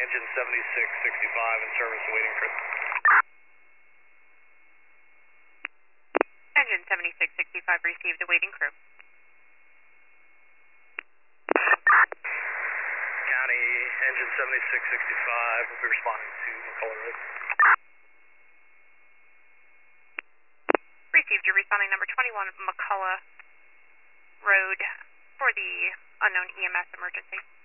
engine 7665 in service waiting crew. Engine 7665 received, awaiting crew. County, engine 7665 will be responding to McCullough Road. Received, you're responding number 21 McCullough Road for the unknown EMS emergency.